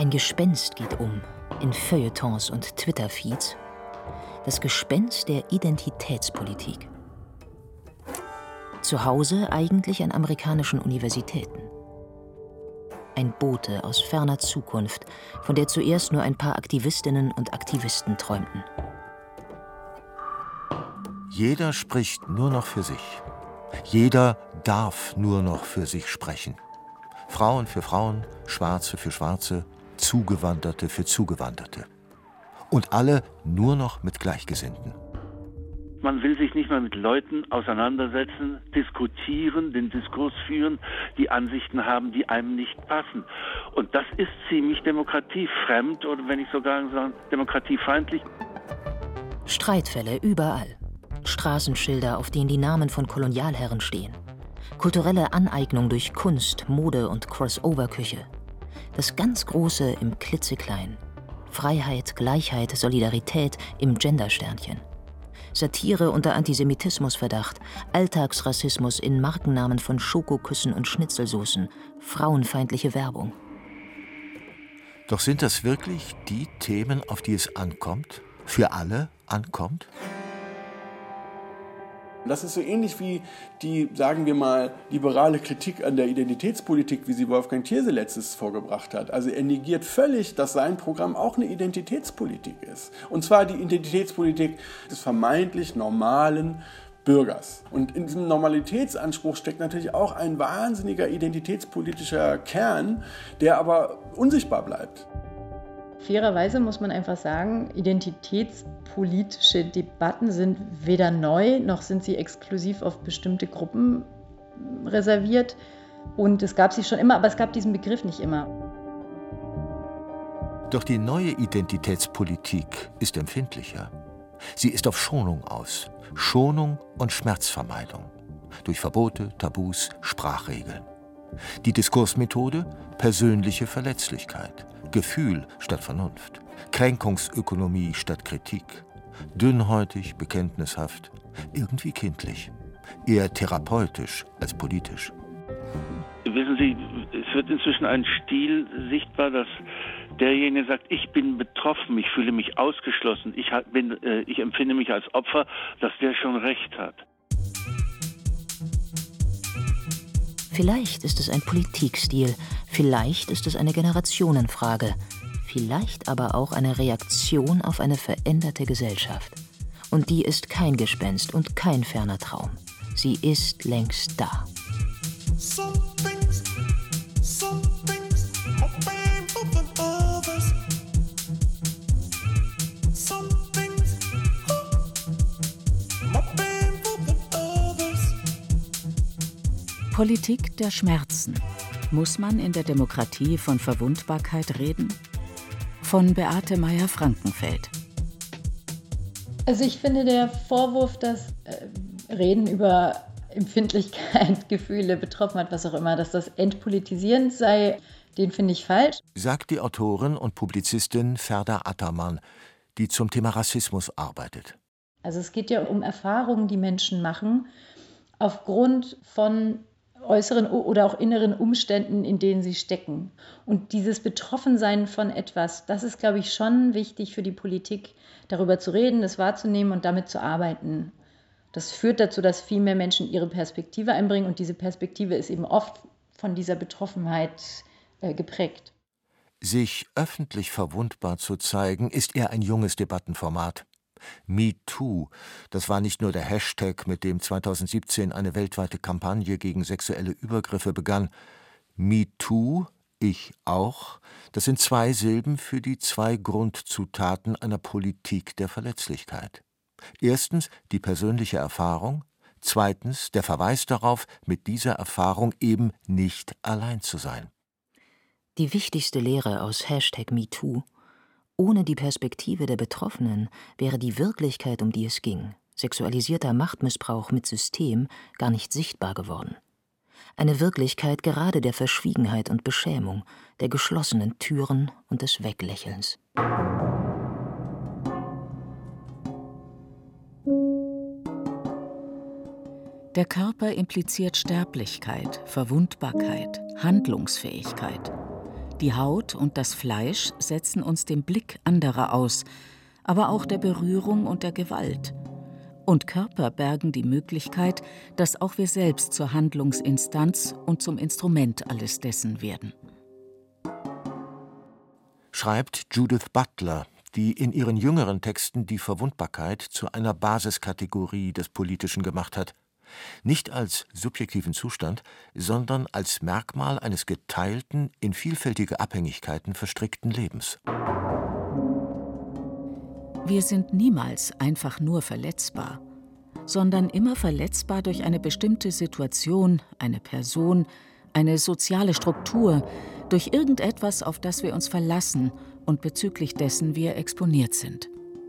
Ein Gespenst geht in Feuilletons und Twitter-Feeds. Das Gespenst der Identitätspolitik. Zu Hause eigentlich an amerikanischen Universitäten. Ein Bote aus ferner Zukunft, von der zuerst nur ein paar Aktivistinnen und Aktivisten träumten. Jeder spricht nur noch für sich. Jeder darf nur noch für sich sprechen. Frauen für Frauen, Schwarze für Schwarze, Zugewanderte für Zugewanderte. Und alle nur noch mit Gleichgesinnten. Man will sich nicht mehr mit Leuten auseinandersetzen, diskutieren, den Diskurs führen, die Ansichten haben, die einem nicht passen. Und das ist ziemlich demokratiefremd oder wenn ich sogar sagen, demokratiefeindlich. Streitfälle überall. Straßenschilder, auf denen die Namen von Kolonialherren stehen. Kulturelle Aneignung durch Kunst, Mode und Crossover-Küche. Das ganz Große im Klitzeklein. Freiheit, Gleichheit, Solidarität im Gendersternchen. Satire unter Antisemitismusverdacht, Alltagsrassismus in Markennamen von Schokoküssen und Schnitzelsoßen, frauenfeindliche Werbung. Doch sind das wirklich die Themen, auf die es ankommt? Für alle ankommt? Das ist so ähnlich wie die, sagen wir mal, liberale Kritik an der Identitätspolitik, wie sie Wolfgang Thierse letztes vorgebracht hat. Also er negiert völlig, dass sein Programm auch eine Identitätspolitik ist. Und zwar die Identitätspolitik des vermeintlich normalen Bürgers. Und in diesem Normalitätsanspruch steckt natürlich auch ein wahnsinniger identitätspolitischer Kern, der aber unsichtbar bleibt. Fairerweise muss man einfach sagen, identitätspolitische Debatten sind weder neu, noch sind sie exklusiv auf bestimmte Gruppen reserviert. Und es gab sie schon immer, aber es gab diesen Begriff nicht immer. Doch die neue Identitätspolitik ist empfindlicher. Sie ist auf Schonung aus. Schonung und Schmerzvermeidung. Durch Verbote, Tabus, Sprachregeln. Die Diskursmethode? Persönliche Verletzlichkeit. Gefühl statt Vernunft. Kränkungsökonomie statt Kritik. Dünnhäutig, bekenntnishaft. Irgendwie kindlich. Eher therapeutisch als politisch. Wissen Sie, es wird inzwischen ein Stil sichtbar, dass derjenige sagt, ich bin betroffen, ich fühle mich ausgeschlossen, ich empfinde mich als Opfer, dass der schon recht hat. Vielleicht ist es ein Politikstil, vielleicht ist es eine Generationenfrage, vielleicht aber auch eine Reaktion auf eine veränderte Gesellschaft. Und die ist kein Gespenst und kein ferner Traum. Sie ist längst da. Politik der Schmerzen. Muss man in der Demokratie von Verwundbarkeit reden? Von Beate Meyer-Frankenfeld. Also ich finde, der Vorwurf, dass Reden über Empfindlichkeit, Gefühle, Betroffenheit, was auch immer, dass das entpolitisierend sei, den finde ich falsch. Sagt die Autorin und Publizistin Ferda Attermann, die zum Thema Rassismus arbeitet. Also es geht ja um Erfahrungen, die Menschen machen, aufgrund von äußeren oder auch inneren Umständen, in denen sie stecken. Und dieses Betroffensein von etwas, das ist, glaube ich, schon wichtig für die Politik, darüber zu reden, das wahrzunehmen und damit zu arbeiten. Das führt dazu, dass viel mehr Menschen ihre Perspektive einbringen und diese Perspektive ist eben oft von dieser Betroffenheit geprägt. Sich öffentlich verwundbar zu zeigen, ist eher ein junges Debattenformat. MeToo, das war nicht nur der Hashtag, mit dem 2017 eine weltweite Kampagne gegen sexuelle Übergriffe begann. MeToo, ich auch, das sind zwei Silben für die zwei Grundzutaten einer Politik der Verletzlichkeit. Erstens die persönliche Erfahrung, zweitens der Verweis darauf, mit dieser Erfahrung eben nicht allein zu sein. Die wichtigste Lehre aus #MeToo: Ohne die Perspektive der Betroffenen wäre die Wirklichkeit, um die es ging, sexualisierter Machtmissbrauch mit System, gar nicht sichtbar geworden. Eine Wirklichkeit gerade der Verschwiegenheit und Beschämung, der geschlossenen Türen und des Weglächelns. Der Körper impliziert Sterblichkeit, Verwundbarkeit, Handlungsfähigkeit. Die Haut und das Fleisch setzen uns dem Blick anderer aus, aber auch der Berührung und der Gewalt. Und Körper bergen die Möglichkeit, dass auch wir selbst zur Handlungsinstanz und zum Instrument alles dessen werden. Schreibt Judith Butler, die in ihren jüngeren Texten die Verwundbarkeit zu einer Basiskategorie des Politischen gemacht hat. Nicht als subjektiven Zustand, sondern als Merkmal eines geteilten, in vielfältige Abhängigkeiten verstrickten Lebens. Wir sind niemals einfach nur verletzbar, sondern immer verletzbar durch eine bestimmte Situation, eine Person, eine soziale Struktur, durch irgendetwas, auf das wir uns verlassen und bezüglich dessen wir exponiert sind.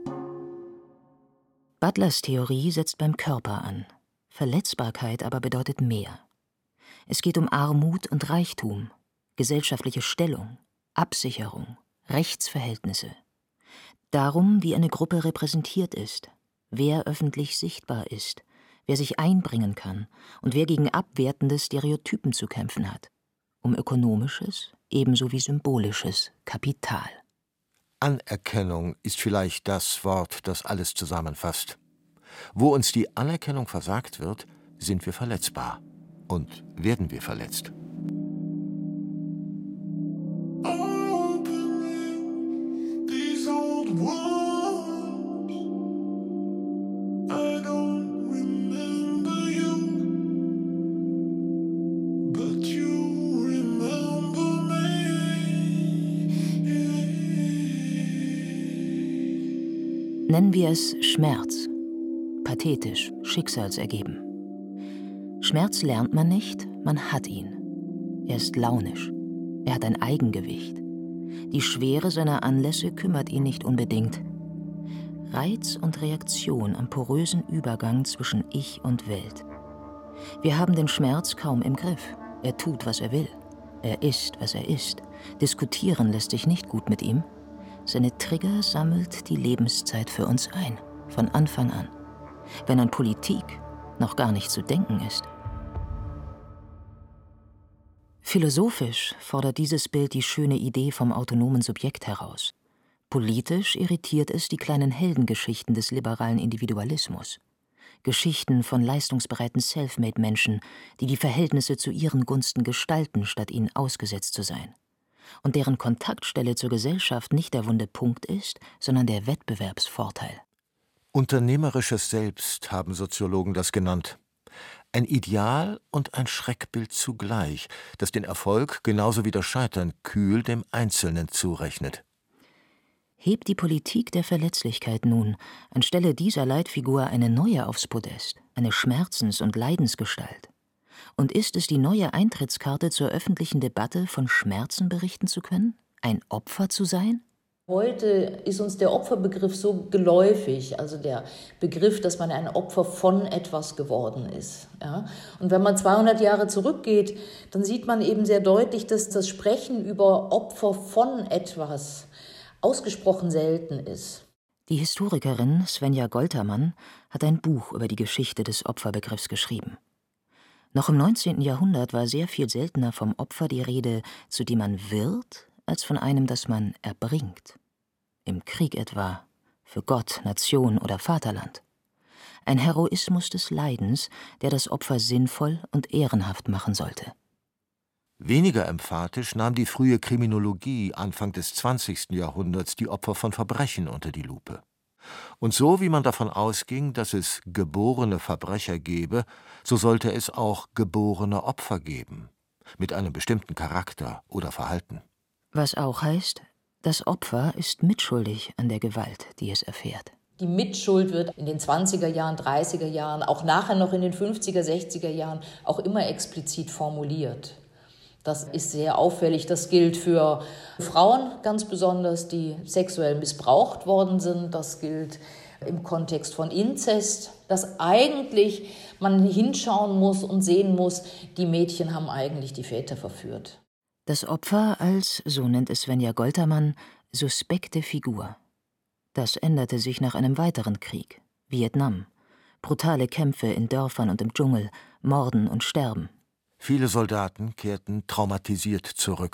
Butlers Theorie setzt beim Körper an. Verletzbarkeit aber bedeutet mehr. Es geht um Armut und Reichtum, gesellschaftliche Stellung, Absicherung, Rechtsverhältnisse. Darum, wie eine Gruppe repräsentiert ist, wer öffentlich sichtbar ist, wer sich einbringen kann und wer gegen abwertende Stereotypen zu kämpfen hat. Um ökonomisches, ebenso wie symbolisches Kapital. Anerkennung ist vielleicht das Wort, das alles zusammenfasst. Wo uns die Anerkennung versagt wird, sind wir verletzbar und werden wir verletzt. Nennen wir es Schmerz. Pathetisch, schicksalsergeben. Schmerz lernt man nicht, man hat ihn. Er ist launisch. Er hat ein Eigengewicht. Die Schwere seiner Anlässe kümmert ihn nicht unbedingt. Reiz und Reaktion am porösen Übergang zwischen Ich und Welt. Wir haben den Schmerz kaum im Griff. Er tut, was er will. Er ist, was er ist. Diskutieren lässt sich nicht gut mit ihm. Seine Trigger sammelt die Lebenszeit für uns ein, von Anfang an. Wenn an Politik noch gar nicht zu denken ist. Philosophisch fordert dieses Bild die schöne Idee vom autonomen Subjekt heraus. Politisch irritiert es die kleinen Heldengeschichten des liberalen Individualismus. Geschichten von leistungsbereiten Selfmade-Menschen, die die Verhältnisse zu ihren Gunsten gestalten, statt ihnen ausgesetzt zu sein. Und deren Kontaktstelle zur Gesellschaft nicht der wunde Punkt ist, sondern der Wettbewerbsvorteil. Unternehmerisches Selbst haben Soziologen das genannt. Ein Ideal und ein Schreckbild zugleich, das den Erfolg genauso wie das Scheitern kühl dem Einzelnen zurechnet. Hebt die Politik der Verletzlichkeit nun anstelle dieser Leitfigur eine neue aufs Podest, eine Schmerzens- und Leidensgestalt? Und ist es die neue Eintrittskarte zur öffentlichen Debatte, von Schmerzen berichten zu können? Ein Opfer zu sein? Heute ist uns der Opferbegriff so geläufig, also der Begriff, dass man ein Opfer von etwas geworden ist. Ja? Und wenn man 200 Jahre zurückgeht, dann sieht man eben sehr deutlich, dass das Sprechen über Opfer von etwas ausgesprochen selten ist. Die Historikerin Svenja Goltermann hat ein Buch über die Geschichte des Opferbegriffs geschrieben. Noch im 19. Jahrhundert war sehr viel seltener vom Opfer die Rede, zu dem man wird, als von einem, das man erbringt. Im Krieg etwa, für Gott, Nation oder Vaterland. Ein Heroismus des Leidens, der das Opfer sinnvoll und ehrenhaft machen sollte. Weniger emphatisch nahm die frühe Kriminologie Anfang des 20. Jahrhunderts die Opfer von Verbrechen unter die Lupe. Und so wie man davon ausging, dass es geborene Verbrecher gebe, so sollte es auch geborene Opfer geben, mit einem bestimmten Charakter oder Verhalten. Was auch heißt, das Opfer ist mitschuldig an der Gewalt, die es erfährt. Die Mitschuld wird in den 20er Jahren, 30er Jahren, auch nachher noch in den 50er, 60er Jahren auch immer explizit formuliert. Das ist sehr auffällig. Das gilt für Frauen ganz besonders, die sexuell missbraucht worden sind. Das gilt im Kontext von Inzest, dass eigentlich man hinschauen muss und sehen muss, die Mädchen haben eigentlich die Väter verführt. Das Opfer als, so nennt es Svenja Goltermann, suspekte Figur. Das änderte sich nach einem weiteren Krieg, Vietnam. Brutale Kämpfe in Dörfern und im Dschungel, Morden und Sterben. Viele Soldaten kehrten traumatisiert zurück.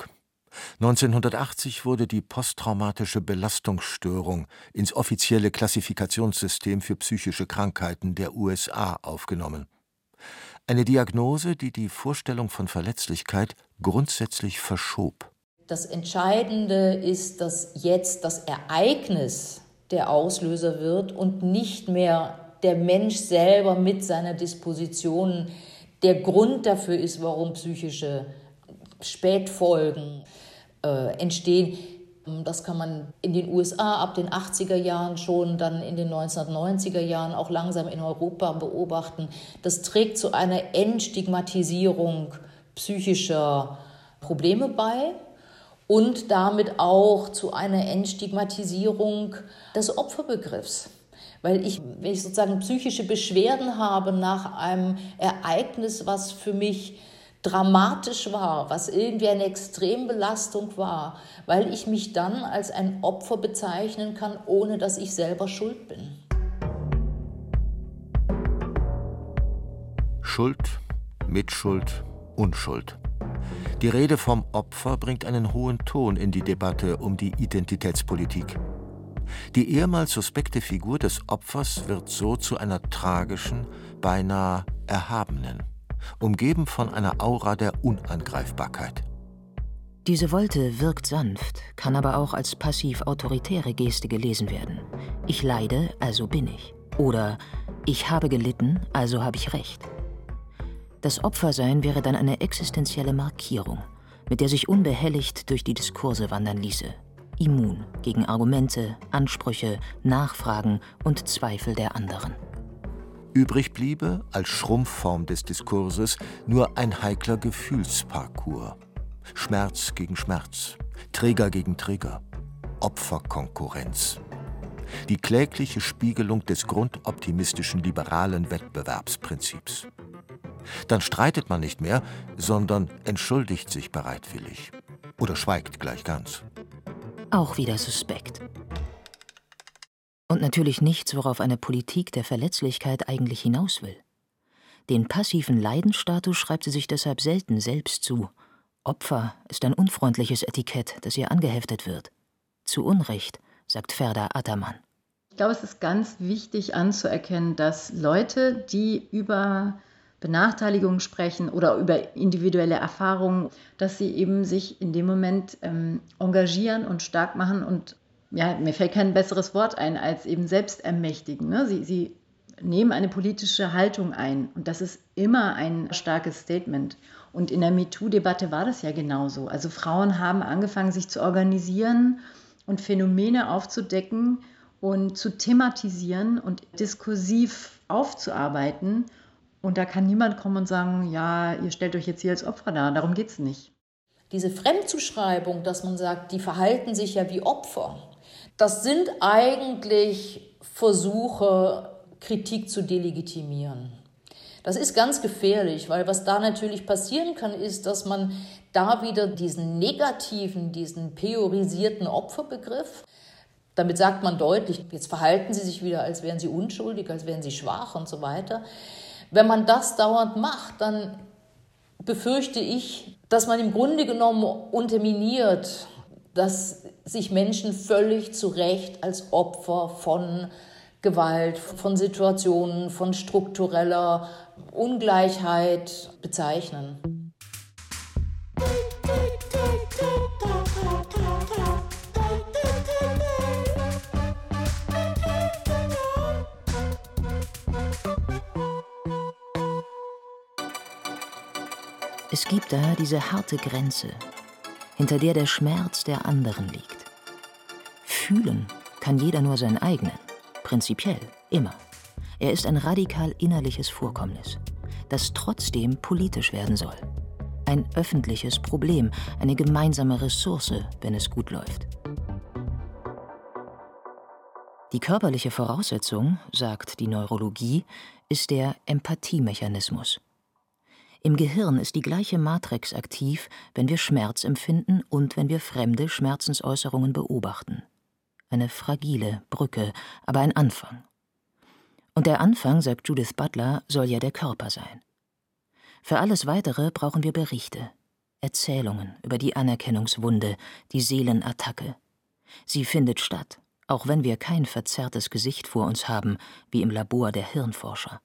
1980 wurde die posttraumatische Belastungsstörung ins offizielle Klassifikationssystem für psychische Krankheiten der USA aufgenommen. Eine Diagnose, die die Vorstellung von Verletzlichkeit grundsätzlich verschob. Das Entscheidende ist, dass jetzt das Ereignis der Auslöser wird und nicht mehr der Mensch selber mit seiner Disposition der Grund dafür ist, warum psychische Spätfolgen entstehen. Das kann man in den USA ab den 80er Jahren schon, dann in den 1990er Jahren auch langsam in Europa beobachten. Das trägt zu einer Entstigmatisierung psychischer Probleme bei und damit auch zu einer Entstigmatisierung des Opferbegriffs. Weil wenn ich sozusagen psychische Beschwerden habe nach einem Ereignis, was für mich dramatisch war, was irgendwie eine Extrembelastung war, weil ich mich dann als ein Opfer bezeichnen kann, ohne dass ich selber schuld bin. Schuld, Mitschuld, Unschuld. Die Rede vom Opfer bringt einen hohen Ton in die Debatte um die Identitätspolitik. Die ehemals suspekte Figur des Opfers wird so zu einer tragischen, beinahe erhabenen, umgeben von einer Aura der Unangreifbarkeit. Diese Wolte wirkt sanft, kann aber auch als passiv-autoritäre Geste gelesen werden. Ich leide, also bin ich. Oder ich habe gelitten, also habe ich Recht. Das Opfersein wäre dann eine existenzielle Markierung, mit der sich unbehelligt durch die Diskurse wandern ließe. Immun gegen Argumente, Ansprüche, Nachfragen und Zweifel der anderen. Übrig bliebe, als Schrumpfform des Diskurses, nur ein heikler Gefühlsparcours. Schmerz gegen Schmerz, Träger gegen Träger, Opferkonkurrenz. Die klägliche Spiegelung des grundoptimistischen liberalen Wettbewerbsprinzips. Dann streitet man nicht mehr, sondern entschuldigt sich bereitwillig. Oder schweigt gleich ganz. Auch wieder suspekt. Und natürlich nichts, worauf eine Politik der Verletzlichkeit eigentlich hinaus will. Den passiven Leidensstatus schreibt sie sich deshalb selten selbst zu. Opfer ist ein unfreundliches Etikett, das ihr angeheftet wird. Zu Unrecht, sagt Ferda Ataman. Ich glaube, es ist ganz wichtig anzuerkennen, dass Leute, die über Benachteiligung sprechen oder über individuelle Erfahrungen, dass sie eben sich in dem Moment engagieren und stark machen und ja, mir fällt kein besseres Wort ein, als eben selbst ermächtigen. Ne? Sie nehmen eine politische Haltung ein und das ist immer ein starkes Statement. Und in der MeToo-Debatte war das ja genauso. Also Frauen haben angefangen, sich zu organisieren und Phänomene aufzudecken und zu thematisieren und diskursiv aufzuarbeiten. Und da kann niemand kommen und sagen, ja, ihr stellt euch jetzt hier als Opfer dar, darum geht es nicht. Diese Fremdzuschreibung, dass man sagt, die verhalten sich ja wie Opfer, das sind eigentlich Versuche, Kritik zu delegitimieren. Das ist ganz gefährlich, weil was da natürlich passieren kann, ist, dass man da wieder diesen negativen, diesen priorisierten Opferbegriff, damit sagt man deutlich, jetzt verhalten sie sich wieder, als wären sie unschuldig, als wären sie schwach und so weiter. Wenn man das dauernd macht, dann befürchte ich, dass man im Grunde genommen unterminiert, dass sich Menschen völlig zu Recht als Opfer von Gewalt, von Situationen, von struktureller Ungleichheit bezeichnen. Es gibt da diese harte Grenze, hinter der der Schmerz der anderen liegt. Fühlen kann jeder nur seinen eigenen, prinzipiell, immer. Er ist ein radikal innerliches Vorkommnis, das trotzdem politisch werden soll. Ein öffentliches Problem, eine gemeinsame Ressource, wenn es gut läuft. Die körperliche Voraussetzung, sagt die Neurologie, ist der Empathiemechanismus. Im Gehirn ist die gleiche Matrix aktiv, wenn wir Schmerz empfinden und wenn wir fremde Schmerzensäußerungen beobachten. Eine fragile Brücke, aber ein Anfang. Und der Anfang, sagt Judith Butler, soll ja der Körper sein. Für alles Weitere brauchen wir Berichte. Erzählungen über die Anerkennungswunde, die Seelenattacke. Sie findet statt, auch wenn wir kein verzerrtes Gesicht vor uns haben, wie im Labor der Hirnforscher.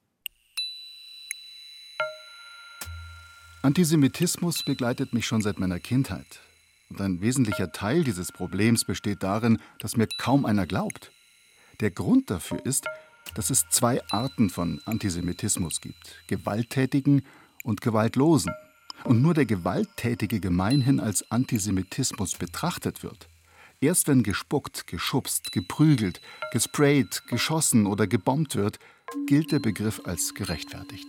Antisemitismus begleitet mich schon seit meiner Kindheit. Und ein wesentlicher Teil dieses Problems besteht darin, dass mir kaum einer glaubt. Der Grund dafür ist, dass es 2 Arten von Antisemitismus gibt: gewalttätigen und gewaltlosen. Und nur der Gewalttätige gemeinhin als Antisemitismus betrachtet wird. Erst wenn gespuckt, geschubst, geprügelt, gesprayt, geschossen oder gebombt wird, gilt der Begriff als gerechtfertigt.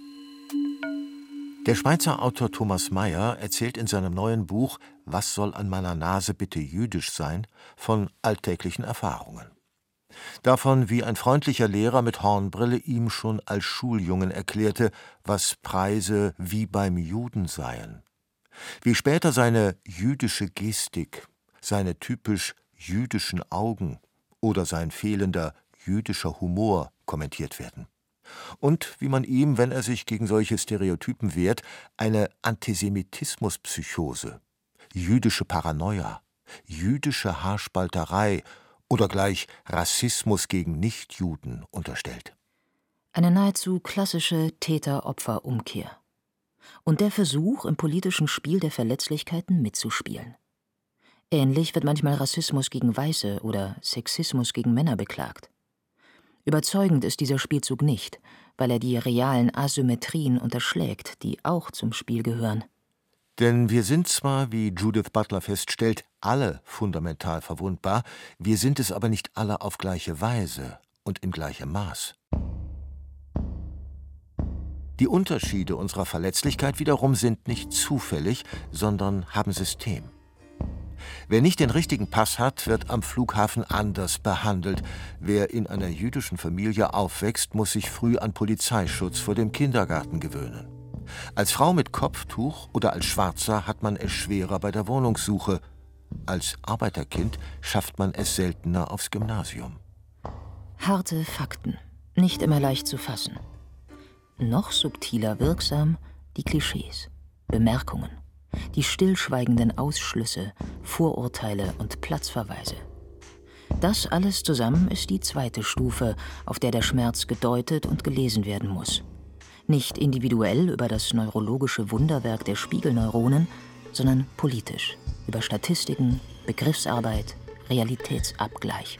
Der Schweizer Autor Thomas Mayer erzählt in seinem neuen Buch »Was soll an meiner Nase bitte jüdisch sein?« von alltäglichen Erfahrungen. Davon, wie ein freundlicher Lehrer mit Hornbrille ihm schon als Schuljungen erklärte, was Preise wie beim Juden seien. Wie später seine jüdische Gestik, seine typisch jüdischen Augen oder sein fehlender jüdischer Humor kommentiert werden. Und wie man ihm, wenn er sich gegen solche Stereotypen wehrt, eine Antisemitismuspsychose, jüdische Paranoia, jüdische Haarspalterei oder gleich Rassismus gegen Nichtjuden unterstellt. Eine nahezu klassische Täter-Opfer-Umkehr. Und der Versuch, im politischen Spiel der Verletzlichkeiten mitzuspielen. Ähnlich wird manchmal Rassismus gegen Weiße oder Sexismus gegen Männer beklagt. Überzeugend ist dieser Spielzug nicht, weil er die realen Asymmetrien unterschlägt, die auch zum Spiel gehören. Denn wir sind zwar, wie Judith Butler feststellt, alle fundamental verwundbar, wir sind es aber nicht alle auf gleiche Weise und in gleichem Maß. Die Unterschiede unserer Verletzlichkeit wiederum sind nicht zufällig, sondern haben System. Wer nicht den richtigen Pass hat, wird am Flughafen anders behandelt. Wer in einer jüdischen Familie aufwächst, muss sich früh an Polizeischutz vor dem Kindergarten gewöhnen. Als Frau mit Kopftuch oder als Schwarzer hat man es schwerer bei der Wohnungssuche. Als Arbeiterkind schafft man es seltener aufs Gymnasium. Harte Fakten, nicht immer leicht zu fassen. Noch subtiler wirksam die Klischees, Bemerkungen, die stillschweigenden Ausschlüsse, Vorurteile und Platzverweise. Das alles zusammen ist die zweite Stufe, auf der der Schmerz gedeutet und gelesen werden muss. Nicht individuell über das neurologische Wunderwerk der Spiegelneuronen, sondern politisch, über Statistiken, Begriffsarbeit, Realitätsabgleich.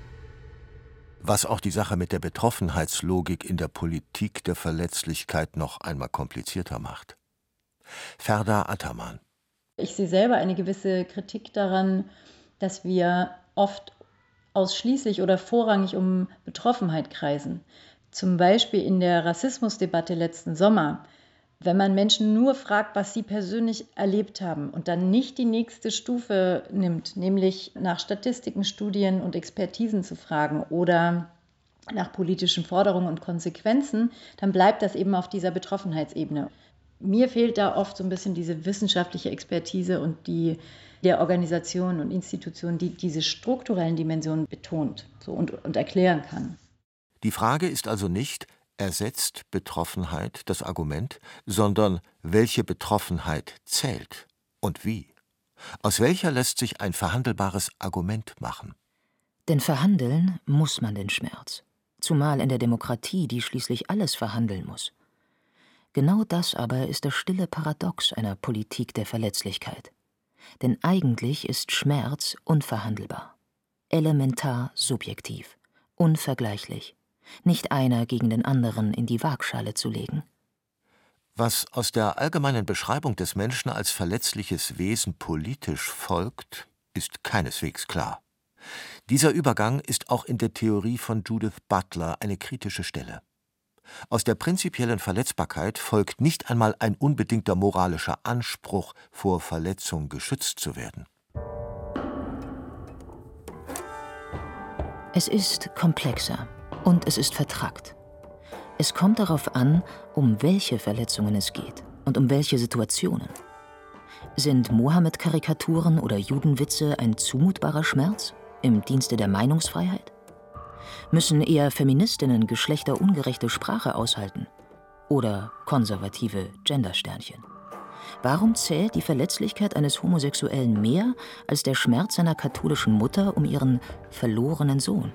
Was auch die Sache mit der Betroffenheitslogik in der Politik der Verletzlichkeit noch einmal komplizierter macht. Ferda Ataman. Ich sehe selber eine gewisse Kritik daran, dass wir oft ausschließlich oder vorrangig um Betroffenheit kreisen. Zum Beispiel in der Rassismusdebatte letzten Sommer. Wenn man Menschen nur fragt, was sie persönlich erlebt haben und dann nicht die nächste Stufe nimmt, nämlich nach Statistiken, Studien und Expertisen zu fragen oder nach politischen Forderungen und Konsequenzen, dann bleibt das eben auf dieser Betroffenheitsebene. Mir fehlt da oft so ein bisschen diese wissenschaftliche Expertise und die der Organisation und Institutionen, die diese strukturellen Dimensionen betont und erklären kann. Die Frage ist also nicht, ersetzt Betroffenheit das Argument, sondern welche Betroffenheit zählt und wie? Aus welcher lässt sich ein verhandelbares Argument machen? Denn verhandeln muss man den Schmerz, zumal in der Demokratie, die schließlich alles verhandeln muss. Genau das aber ist das stille Paradox einer Politik der Verletzlichkeit. Denn eigentlich ist Schmerz unverhandelbar, elementar subjektiv, unvergleichlich. Nicht einer gegen den anderen in die Waagschale zu legen. Was aus der allgemeinen Beschreibung des Menschen als verletzliches Wesen politisch folgt, ist keineswegs klar. Dieser Übergang ist auch in der Theorie von Judith Butler eine kritische Stelle. Aus der prinzipiellen Verletzbarkeit folgt nicht einmal ein unbedingter moralischer Anspruch, vor Verletzung geschützt zu werden. Es ist komplexer. Und es ist vertrackt. Es kommt darauf an, um welche Verletzungen es geht und um welche Situationen. Sind Mohammed-Karikaturen oder Judenwitze ein zumutbarer Schmerz im Dienste der Meinungsfreiheit? Müssen eher Feministinnen geschlechterungerechte Sprache aushalten oder konservative Gendersternchen? Warum zählt die Verletzlichkeit eines Homosexuellen mehr als der Schmerz seiner katholischen Mutter um ihren verlorenen Sohn?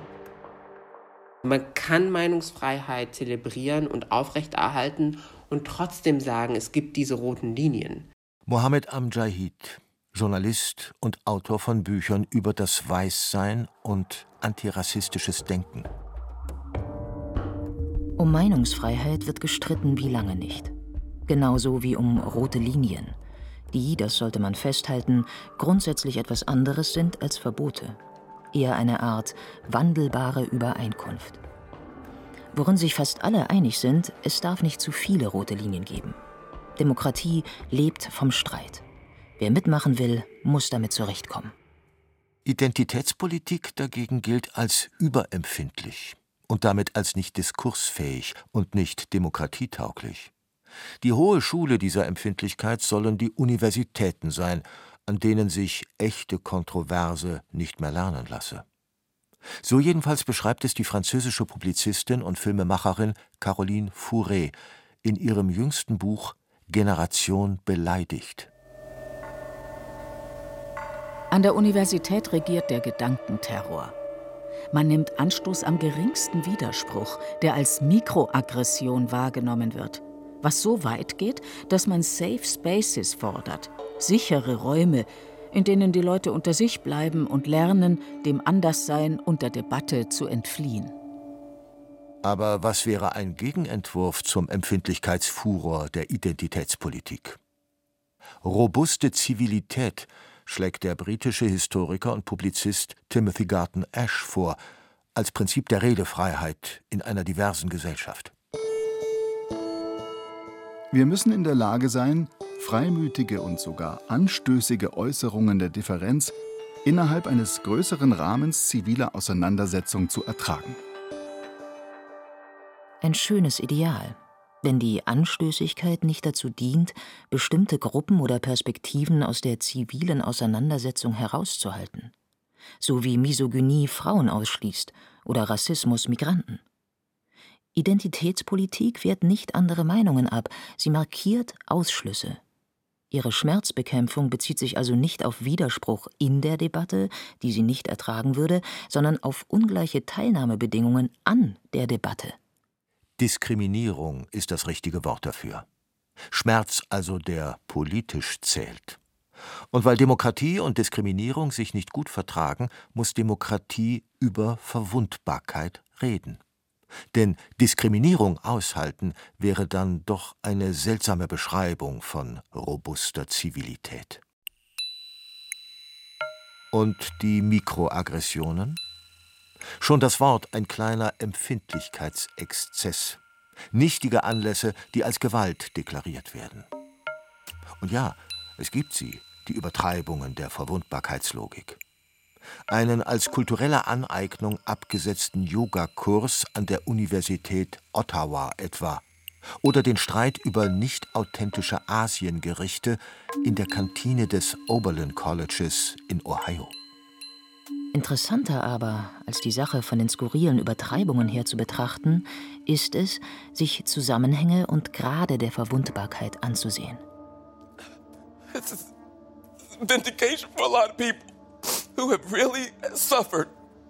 Man kann Meinungsfreiheit zelebrieren und aufrechterhalten und trotzdem sagen, es gibt diese roten Linien. Mohammed Amjahid, Journalist und Autor von Büchern über das Weißsein und antirassistisches Denken. Um Meinungsfreiheit wird gestritten wie lange nicht. Genauso wie um rote Linien, die, das sollte man festhalten, grundsätzlich etwas anderes sind als Verbote. Eher eine Art wandelbare Übereinkunft. Worin sich fast alle einig sind, es darf nicht zu viele rote Linien geben. Demokratie lebt vom Streit. Wer mitmachen will, muss damit zurechtkommen. Identitätspolitik dagegen gilt als überempfindlich und damit als nicht diskursfähig und nicht demokratietauglich. Die hohe Schule dieser Empfindlichkeit sollen die Universitäten sein, an denen sich echte Kontroverse nicht mehr lernen lasse. So jedenfalls beschreibt es die französische Publizistin und Filmemacherin Caroline Fourré in ihrem jüngsten Buch »Generation beleidigt«. An der Universität regiert der Gedankenterror. Man nimmt Anstoß am geringsten Widerspruch, der als Mikroaggression wahrgenommen wird, was so weit geht, dass man Safe Spaces fordert, sichere Räume, in denen die Leute unter sich bleiben und lernen, dem Anderssein und der Debatte zu entfliehen. Aber was wäre ein Gegenentwurf zum Empfindlichkeitsfuror der Identitätspolitik? Robuste Zivilität schlägt der britische Historiker und Publizist Timothy Garton Ash vor, als Prinzip der Redefreiheit in einer diversen Gesellschaft. Wir müssen in der Lage sein, freimütige und sogar anstößige Äußerungen der Differenz innerhalb eines größeren Rahmens ziviler Auseinandersetzung zu ertragen. Ein schönes Ideal, wenn die Anstößigkeit nicht dazu dient, bestimmte Gruppen oder Perspektiven aus der zivilen Auseinandersetzung herauszuhalten, so wie Misogynie Frauen ausschließt oder Rassismus Migranten. Identitätspolitik wehrt nicht andere Meinungen ab, sie markiert Ausschlüsse. Ihre Schmerzbekämpfung bezieht sich also nicht auf Widerspruch in der Debatte, die sie nicht ertragen würde, sondern auf ungleiche Teilnahmebedingungen an der Debatte. Diskriminierung ist das richtige Wort dafür. Schmerz also, der politisch zählt. Und weil Demokratie und Diskriminierung sich nicht gut vertragen, muss Demokratie über Verwundbarkeit reden. Denn Diskriminierung aushalten wäre dann doch eine seltsame Beschreibung von robuster Zivilität. Und die Mikroaggressionen? Schon das Wort ein kleiner Empfindlichkeitsexzess. Nichtige Anlässe, die als Gewalt deklariert werden. Und ja, es gibt sie, die Übertreibungen der Verwundbarkeitslogik. Einen als kulturelle Aneignung abgesetzten Yogakurs an der Universität Ottawa etwa. Oder den Streit über nicht authentische Asiengerichte in der Kantine des Oberlin Colleges in Ohio. Interessanter aber, als die Sache von den skurrilen Übertreibungen her zu betrachten, ist es, sich Zusammenhänge und Grade der Verwundbarkeit anzusehen. This is vindication for a lot of people who have really suffered.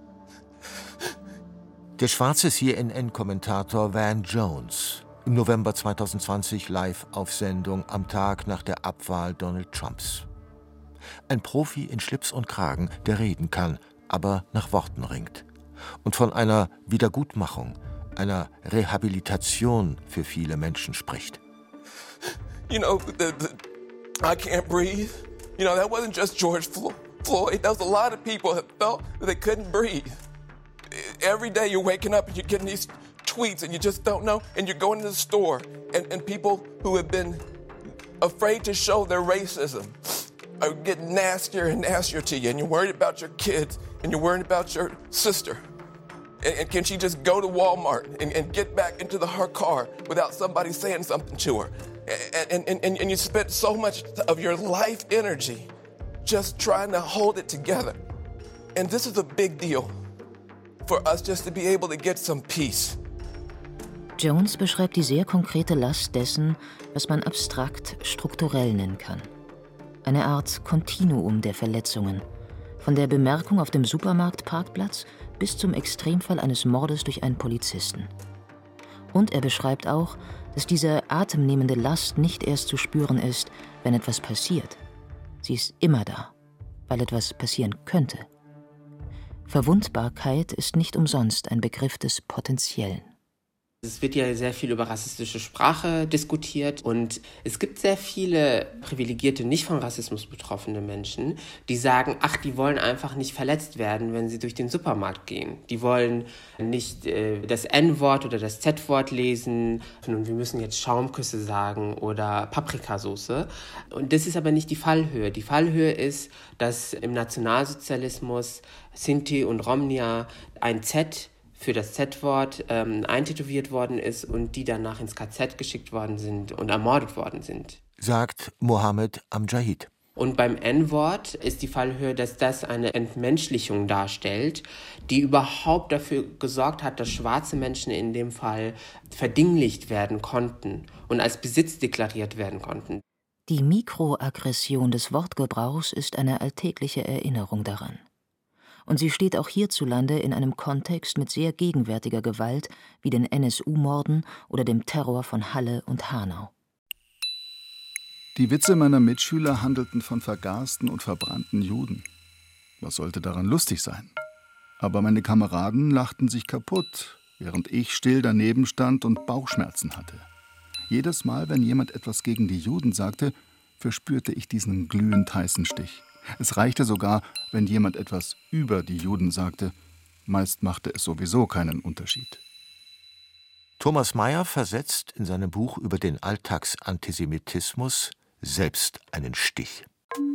Der schwarze CNN-Kommentator Van Jones, im November 2020 live auf Sendung am Tag nach der Abwahl Donald Trumps. Ein Profi in Schlips und Kragen, der reden kann, aber nach Worten ringt. Und von einer Wiedergutmachung, einer Rehabilitation für viele Menschen spricht. You know, I can't breathe. You know, that wasn't just George Floyd. That was a lot of people that felt that they couldn't breathe. Every day you're waking up and you're getting these tweets and you just don't know. And you're going to the store and people who have been afraid to show their racism are getting nastier and nastier to you. And you're worried about your kids and you're worried about your sister. And can she just go to Walmart and get back into her car without somebody saying something to her? And you spent so much of your life energy just trying to hold it together. And this is a big deal for us just to be able to get some peace. Jones beschreibt die sehr konkrete Last dessen, was man abstrakt strukturell nennen kann. Eine Art Kontinuum der Verletzungen, von der Bemerkung auf dem Supermarktparkplatz bis zum Extremfall eines Mordes durch einen Polizisten. Und er beschreibt auch, dass diese atemnehmende Last nicht erst zu spüren ist, wenn etwas passiert. Sie ist immer da, weil etwas passieren könnte. Verwundbarkeit ist nicht umsonst ein Begriff des Potenziellen. Es wird ja sehr viel über rassistische Sprache diskutiert und es gibt sehr viele privilegierte, nicht von Rassismus betroffene Menschen, die sagen, ach, die wollen einfach nicht verletzt werden, wenn sie durch den Supermarkt gehen. Die wollen nicht das N-Wort oder das Z-Wort lesen und wir müssen jetzt Schaumküsse sagen oder Paprikasauce. Und das ist aber nicht die Fallhöhe. Die Fallhöhe ist, dass im Nationalsozialismus Sinti und Romnia ein Z für das Z-Wort eintätowiert worden ist und die danach ins KZ geschickt worden sind und ermordet worden sind. Sagt Mohammed Amjahid. Und beim N-Wort ist die Fallhöhe, dass das eine Entmenschlichung darstellt, die überhaupt dafür gesorgt hat, dass schwarze Menschen in dem Fall verdinglicht werden konnten und als Besitz deklariert werden konnten. Die Mikroaggression des Wortgebrauchs ist eine alltägliche Erinnerung daran. Und sie steht auch hierzulande in einem Kontext mit sehr gegenwärtiger Gewalt wie den NSU-Morden oder dem Terror von Halle und Hanau. Die Witze meiner Mitschüler handelten von vergasten und verbrannten Juden. Was sollte daran lustig sein? Aber meine Kameraden lachten sich kaputt, während ich still daneben stand und Bauchschmerzen hatte. Jedes Mal, wenn jemand etwas gegen die Juden sagte, verspürte ich diesen glühend heißen Stich. Es reichte sogar, wenn jemand etwas über die Juden sagte. Meist machte es sowieso keinen Unterschied. Thomas Mayer versetzt in seinem Buch über den Alltagsantisemitismus selbst einen Stich.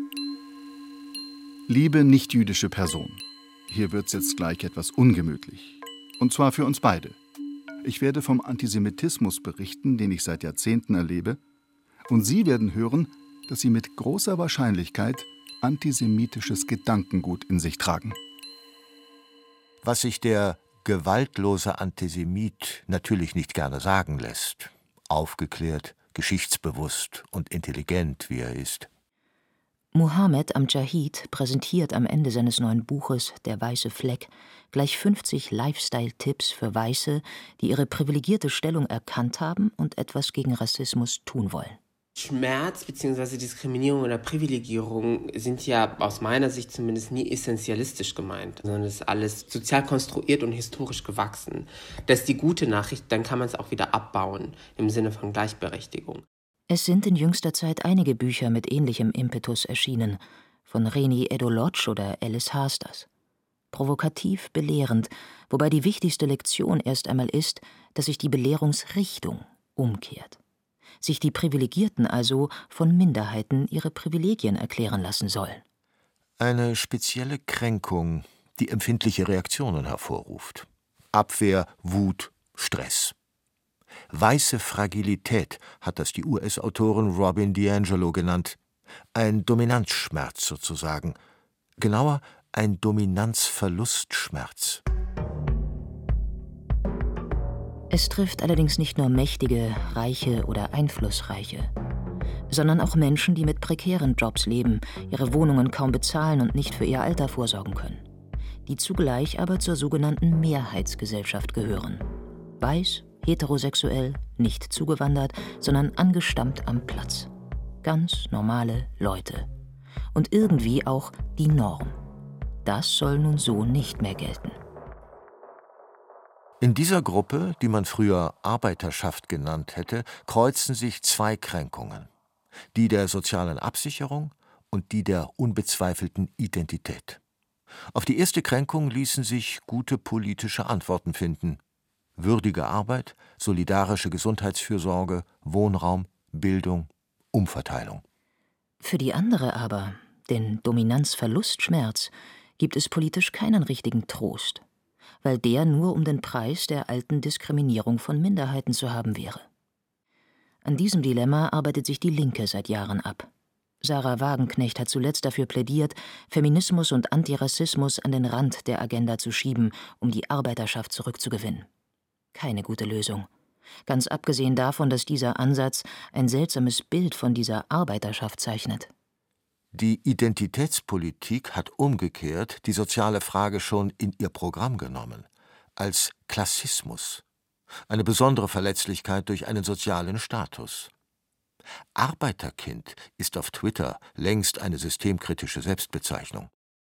Liebe nichtjüdische Person, hier wird's jetzt gleich etwas ungemütlich. Und zwar für uns beide. Ich werde vom Antisemitismus berichten, den ich seit Jahrzehnten erlebe. Und Sie werden hören, dass Sie mit großer Wahrscheinlichkeit antisemitisches Gedankengut in sich tragen. Was sich der gewaltlose Antisemit natürlich nicht gerne sagen lässt, aufgeklärt, geschichtsbewusst und intelligent wie er ist. Mohammed Amjahid präsentiert am Ende seines neuen Buches »Der weiße Fleck« gleich 50 Lifestyle-Tipps für Weiße, die ihre privilegierte Stellung erkannt haben und etwas gegen Rassismus tun wollen. Schmerz bzw. Diskriminierung oder Privilegierung sind ja aus meiner Sicht zumindest nie essentialistisch gemeint, sondern es ist alles sozial konstruiert und historisch gewachsen. Das ist die gute Nachricht, dann kann man es auch wieder abbauen im Sinne von Gleichberechtigung. Es sind in jüngster Zeit einige Bücher mit ähnlichem Impetus erschienen, von Reni Eddo-Lodge oder Alice Hasters. Provokativ, belehrend, wobei die wichtigste Lektion erst einmal ist, dass sich die Belehrungsrichtung umkehrt. Sich die Privilegierten also von Minderheiten ihre Privilegien erklären lassen sollen. Eine spezielle Kränkung, die empfindliche Reaktionen hervorruft. Abwehr, Wut, Stress. Weiße Fragilität hat das die US-Autorin Robin DiAngelo genannt. Ein Dominanzschmerz sozusagen. Genauer, ein Dominanzverlustschmerz. Es trifft allerdings nicht nur Mächtige, Reiche oder Einflussreiche, sondern auch Menschen, die mit prekären Jobs leben, ihre Wohnungen kaum bezahlen und nicht für ihr Alter vorsorgen können, die zugleich aber zur sogenannten Mehrheitsgesellschaft gehören. Weiß, heterosexuell, nicht zugewandert, sondern angestammt am Platz. Ganz normale Leute. Und irgendwie auch die Norm. Das soll nun so nicht mehr gelten. In dieser Gruppe, die man früher Arbeiterschaft genannt hätte, kreuzen sich zwei Kränkungen. Die der sozialen Absicherung und die der unbezweifelten Identität. Auf die erste Kränkung ließen sich gute politische Antworten finden. Würdige Arbeit, solidarische Gesundheitsfürsorge, Wohnraum, Bildung, Umverteilung. Für die andere aber, den Dominanzverlustschmerz, gibt es politisch keinen richtigen Trost, weil der nur um den Preis der alten Diskriminierung von Minderheiten zu haben wäre. An diesem Dilemma arbeitet sich die Linke seit Jahren ab. Sarah Wagenknecht hat zuletzt dafür plädiert, Feminismus und Antirassismus an den Rand der Agenda zu schieben, um die Arbeiterschaft zurückzugewinnen. Keine gute Lösung. Ganz abgesehen davon, dass dieser Ansatz ein seltsames Bild von dieser Arbeiterschaft zeichnet. Die Identitätspolitik hat umgekehrt die soziale Frage schon in ihr Programm genommen, als Klassismus, eine besondere Verletzlichkeit durch einen sozialen Status. Arbeiterkind ist auf Twitter längst eine systemkritische Selbstbezeichnung.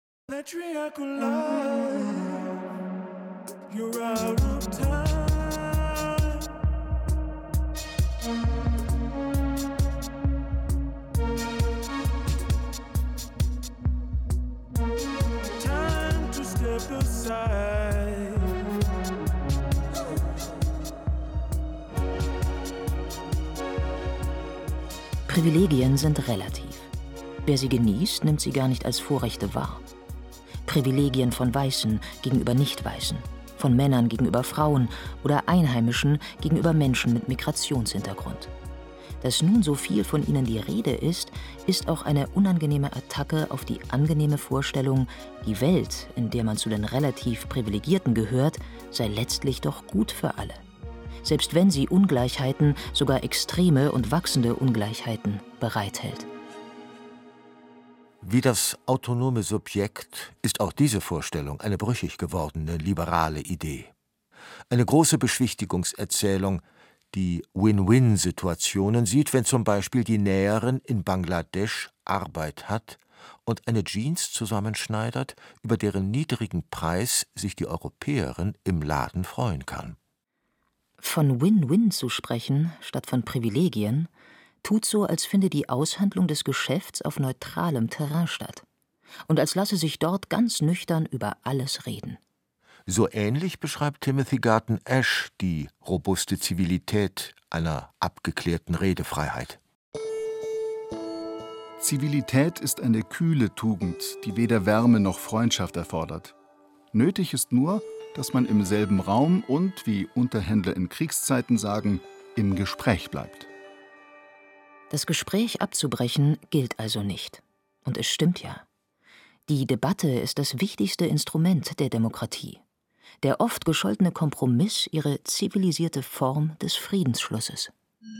Privilegien sind relativ. Wer sie genießt, nimmt sie gar nicht als Vorrechte wahr. Privilegien von Weißen gegenüber Nicht-Weißen, von Männern gegenüber Frauen oder Einheimischen gegenüber Menschen mit Migrationshintergrund. Dass nun so viel von ihnen die Rede ist, ist auch eine unangenehme Attacke auf die angenehme Vorstellung, die Welt, in der man zu den relativ Privilegierten gehört, sei letztlich doch gut für alle. Selbst wenn sie Ungleichheiten, sogar extreme und wachsende Ungleichheiten, bereithält. Wie das autonome Subjekt ist auch diese Vorstellung eine brüchig gewordene liberale Idee. Eine große Beschwichtigungserzählung, die Win-Win-Situationen sieht, wenn zum Beispiel die Näherin in Bangladesch Arbeit hat und eine Jeans zusammenschneidert, über deren niedrigen Preis sich die Europäerin im Laden freuen kann. Von Win-Win zu sprechen, statt von Privilegien, tut so, als finde die Aushandlung des Geschäfts auf neutralem Terrain statt und als lasse sich dort ganz nüchtern über alles reden. So ähnlich beschreibt Timothy Garton Ash die robuste Zivilität einer abgeklärten Redefreiheit. Zivilität ist eine kühle Tugend, die weder Wärme noch Freundschaft erfordert. Nötig ist nur, dass man im selben Raum und, wie Unterhändler in Kriegszeiten sagen, im Gespräch bleibt. Das Gespräch abzubrechen gilt also nicht. Und es stimmt ja. Die Debatte ist das wichtigste Instrument der Demokratie. Der oft gescholtene Kompromiss ihre zivilisierte Form des Friedensschlusses.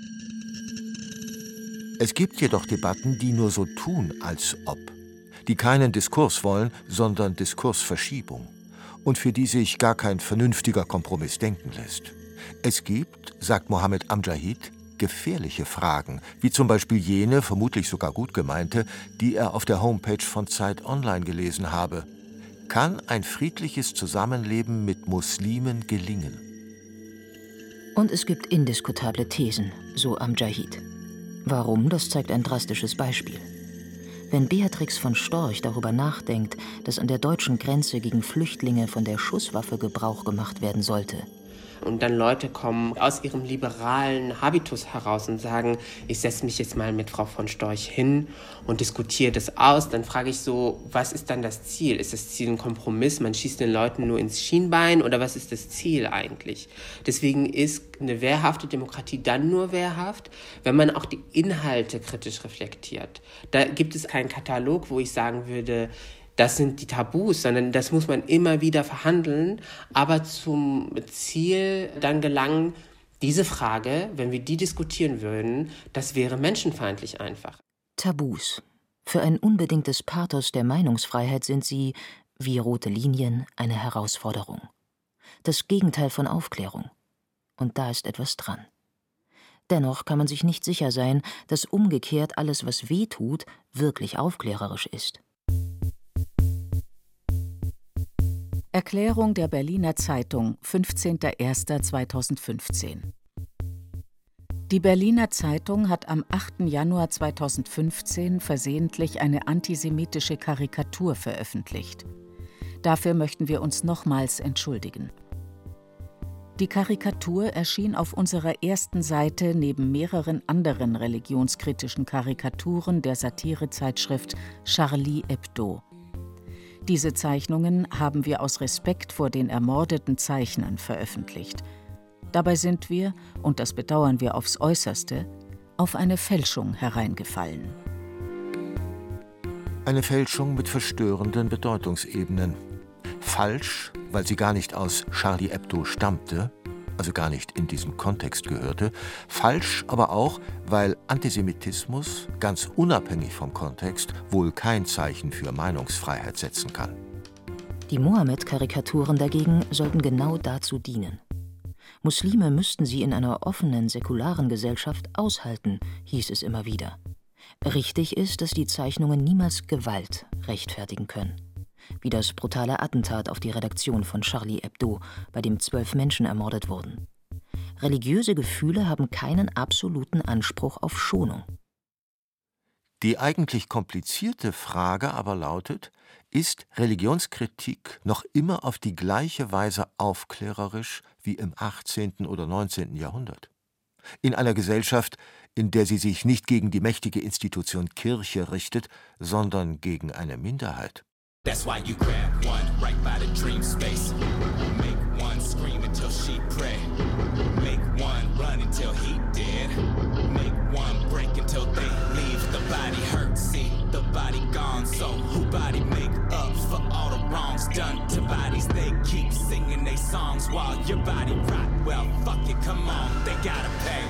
Es gibt jedoch Debatten, die nur so tun, als ob. Die keinen Diskurs wollen, sondern Diskursverschiebung. Und für die sich gar kein vernünftiger Kompromiss denken lässt. Es gibt, sagt Mohammed Amjahid, gefährliche Fragen, wie zum Beispiel jene, vermutlich sogar gut gemeinte, die er auf der Homepage von Zeit Online gelesen habe. Kann ein friedliches Zusammenleben mit Muslimen gelingen? Und es gibt indiskutable Thesen, so Amjahid. Warum, das zeigt ein drastisches Beispiel. Wenn Beatrix von Storch darüber nachdenkt, dass an der deutschen Grenze gegen Flüchtlinge von der Schusswaffe Gebrauch gemacht werden sollte. Und dann Leute kommen aus ihrem liberalen Habitus heraus und sagen, ich setze mich jetzt mal mit Frau von Storch hin und diskutiere das aus. Dann frage ich so, was ist dann das Ziel? Ist das Ziel ein Kompromiss? Man schießt den Leuten nur ins Schienbein oder was ist das Ziel eigentlich? Deswegen ist eine wehrhafte Demokratie dann nur wehrhaft, wenn man auch die Inhalte kritisch reflektiert. Da gibt es keinen Katalog, wo ich sagen würde, das sind die Tabus, sondern das muss man immer wieder verhandeln, aber zum Ziel dann gelangen, diese Frage, wenn wir die diskutieren würden, das wäre menschenfeindlich einfach. Tabus. Für ein unbedingtes Pathos der Meinungsfreiheit sind sie, wie rote Linien, eine Herausforderung. Das Gegenteil von Aufklärung. Und da ist etwas dran. Dennoch kann man sich nicht sicher sein, dass umgekehrt alles, was weh tut, wirklich aufklärerisch ist. Erklärung der Berliner Zeitung, 15.01.2015. Die Berliner Zeitung hat am 8. Januar 2015 versehentlich eine antisemitische Karikatur veröffentlicht. Dafür möchten wir uns nochmals entschuldigen. Die Karikatur erschien auf unserer ersten Seite neben mehreren anderen religionskritischen Karikaturen der Satirezeitschrift Charlie Hebdo. Diese Zeichnungen haben wir aus Respekt vor den ermordeten Zeichnern veröffentlicht. Dabei sind wir, und das bedauern wir aufs Äußerste, auf eine Fälschung hereingefallen. Eine Fälschung mit verstörenden Bedeutungsebenen. Falsch, weil sie gar nicht aus Charlie Hebdo stammte, also gar nicht in diesen Kontext gehörte, falsch aber auch, weil Antisemitismus, ganz unabhängig vom Kontext, wohl kein Zeichen für Meinungsfreiheit setzen kann. Die Mohammed-Karikaturen dagegen sollten genau dazu dienen. Muslime müssten sie in einer offenen, säkularen Gesellschaft aushalten, hieß es immer wieder. Richtig ist, dass die Zeichnungen niemals Gewalt rechtfertigen können. Wie das brutale Attentat auf die Redaktion von Charlie Hebdo, bei dem 12 Menschen ermordet wurden. Religiöse Gefühle haben keinen absoluten Anspruch auf Schonung. Die eigentlich komplizierte Frage aber lautet, ist Religionskritik noch immer auf die gleiche Weise aufklärerisch wie im 18. oder 19. Jahrhundert? In einer Gesellschaft, in der sie sich nicht gegen die mächtige Institution Kirche richtet, sondern gegen eine Minderheit. That's why you grab one right by the dream space. Make one scream until she pray. Make one run until he dead. Make one break until they leave. The body hurt, see, the body gone. So who body make up for all the wrongs done to bodies? They keep singing their songs while your body rot. Well, fuck it, come on, they gotta pay.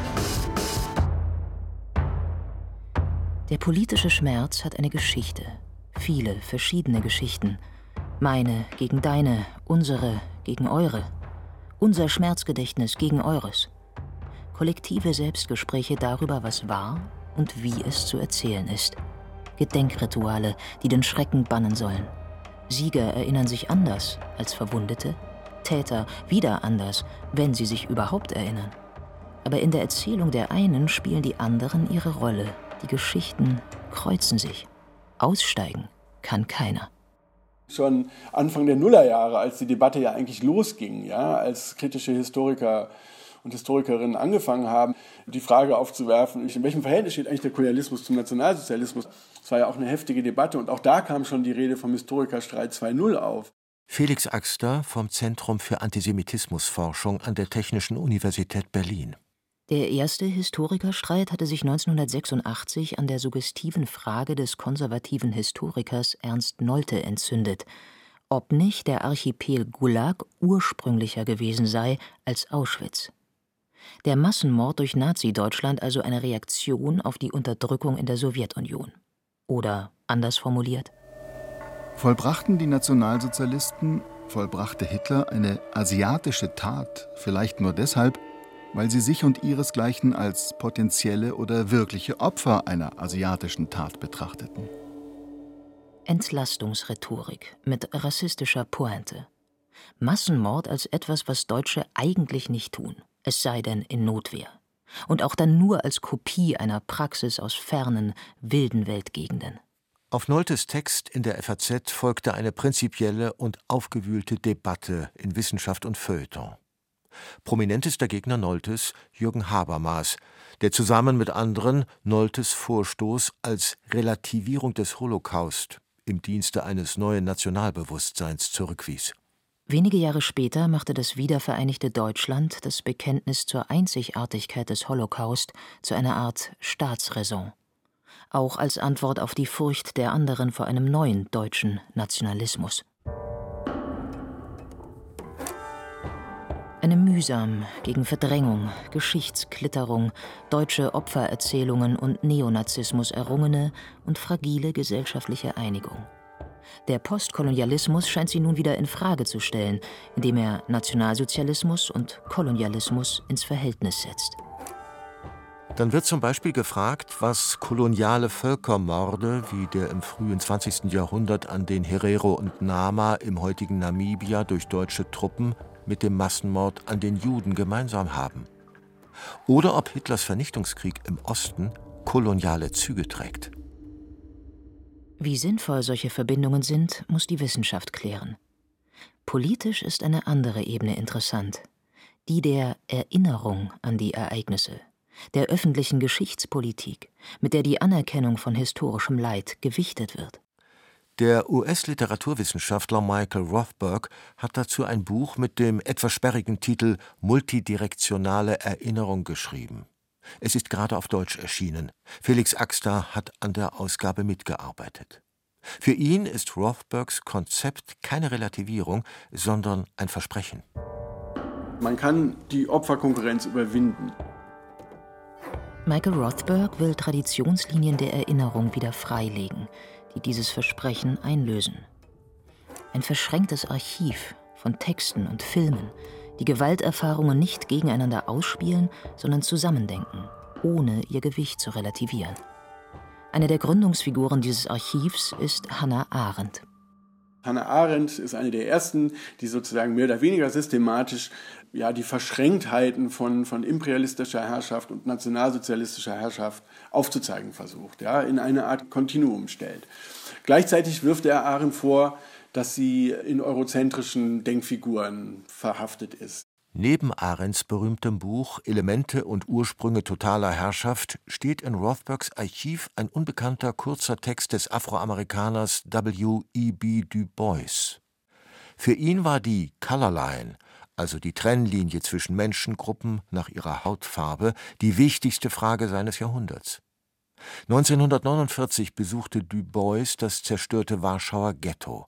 Der politische Schmerz hat eine Geschichte. Viele verschiedene Geschichten. Meine gegen deine, unsere gegen eure. Unser Schmerzgedächtnis gegen eures. Kollektive Selbstgespräche darüber, was war und wie es zu erzählen ist. Gedenkrituale, die den Schrecken bannen sollen. Sieger erinnern sich anders als Verwundete. Täter wieder anders, wenn sie sich überhaupt erinnern. Aber in der Erzählung der einen spielen die anderen ihre Rolle. Die Geschichten kreuzen sich. Aussteigen kann keiner. Schon Anfang der Nullerjahre, als die Debatte ja eigentlich losging, ja, als kritische Historiker und Historikerinnen angefangen haben, die Frage aufzuwerfen, in welchem Verhältnis steht eigentlich der Kolonialismus zum Nationalsozialismus. Es war ja auch eine heftige Debatte und auch da kam schon die Rede vom Historikerstreit 2.0 auf. Felix Axter vom Zentrum für Antisemitismusforschung an der Technischen Universität Berlin. Der erste Historikerstreit hatte sich 1986 an der suggestiven Frage des konservativen Historikers Ernst Nolte entzündet, ob nicht der Archipel Gulag ursprünglicher gewesen sei als Auschwitz. Der Massenmord durch Nazi-Deutschland also eine Reaktion auf die Unterdrückung in der Sowjetunion. Oder anders formuliert: Vollbrachten die Nationalsozialisten, vollbrachte Hitler eine asiatische Tat, vielleicht nur deshalb, weil sie sich und ihresgleichen als potenzielle oder wirkliche Opfer einer asiatischen Tat betrachteten. Entlastungsrhetorik mit rassistischer Pointe. Massenmord als etwas, was Deutsche eigentlich nicht tun, es sei denn in Notwehr. Und auch dann nur als Kopie einer Praxis aus fernen, wilden Weltgegenden. Auf Noltes Text in der FAZ folgte eine prinzipielle und aufgewühlte Debatte in Wissenschaft und Feuilleton. Prominentester Gegner Noltes Jürgen Habermas, der zusammen mit anderen Noltes Vorstoß als Relativierung des Holocaust im Dienste eines neuen Nationalbewusstseins zurückwies. Wenige Jahre später machte das wiedervereinigte Deutschland das Bekenntnis zur Einzigartigkeit des Holocaust zu einer Art Staatsräson. Auch als Antwort auf die Furcht der anderen vor einem neuen deutschen Nationalismus. Eine mühsam gegen Verdrängung, Geschichtsklitterung, deutsche Opfererzählungen und Neonazismus errungene und fragile gesellschaftliche Einigung. Der Postkolonialismus scheint sie nun wieder in Frage zu stellen, indem er Nationalsozialismus und Kolonialismus ins Verhältnis setzt. Dann wird zum Beispiel gefragt, was koloniale Völkermorde wie der im frühen 20. Jahrhundert an den Herero und Nama im heutigen Namibia durch deutsche Truppen mit dem Massenmord an den Juden gemeinsam haben. Oder ob Hitlers Vernichtungskrieg im Osten koloniale Züge trägt. Wie sinnvoll solche Verbindungen sind, muss die Wissenschaft klären. Politisch ist eine andere Ebene interessant, die der Erinnerung an die Ereignisse, der öffentlichen Geschichtspolitik, mit der die Anerkennung von historischem Leid gewichtet wird. Der US-Literaturwissenschaftler Michael Rothberg hat dazu ein Buch mit dem etwas sperrigen Titel »Multidirektionale Erinnerung« geschrieben. Es ist gerade auf Deutsch erschienen. Felix Axter hat an der Ausgabe mitgearbeitet. Für ihn ist Rothbergs Konzept keine Relativierung, sondern ein Versprechen. Man kann die Opferkonkurrenz überwinden. Michael Rothberg will Traditionslinien der Erinnerung wieder freilegen, die dieses Versprechen einlösen. Ein verschränktes Archiv von Texten und Filmen, die Gewalterfahrungen nicht gegeneinander ausspielen, sondern zusammendenken, ohne ihr Gewicht zu relativieren. Eine der Gründungsfiguren dieses Archivs ist Hannah Arendt. Hannah Arendt ist eine der ersten, die sozusagen mehr oder weniger systematisch die Verschränktheiten von imperialistischer Herrschaft und nationalsozialistischer Herrschaft aufzuzeigen versucht, in eine Art Kontinuum stellt. Gleichzeitig wirft er Arendt vor, dass sie in eurozentrischen Denkfiguren verhaftet ist. Neben Arendts berühmtem Buch Elemente und Ursprünge totaler Herrschaft steht in Rothbergs Archiv ein unbekannter kurzer Text des Afroamerikaners W.E.B. Du Bois. Für ihn war die Color Line, also die Trennlinie zwischen Menschengruppen nach ihrer Hautfarbe, die wichtigste Frage seines Jahrhunderts. 1949 besuchte Du Bois das zerstörte Warschauer Ghetto.